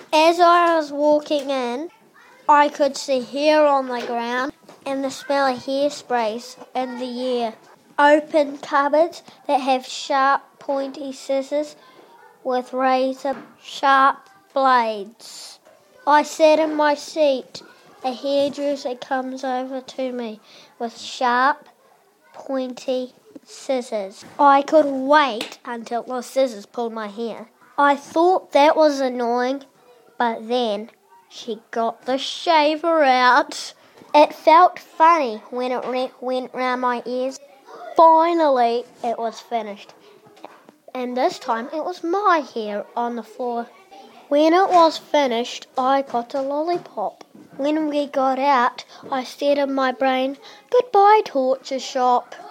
As I was walking in, I could see hair on the ground and the smell of hairsprays in the air. Open cupboards that have sharp, pointy scissors with razor-sharp blades. I sat in my seat. A hairdresser comes over to me with sharp, pointy scissors. I could wait until the scissors pulled my hair. I thought that was annoying, but then she got the shaver out. It felt funny when it went round my ears. Finally, it was finished. And this time, it was my hair on the floor. When it was finished, I got a lollipop. When we got out, I said in my brain, "Goodbye, torture shop."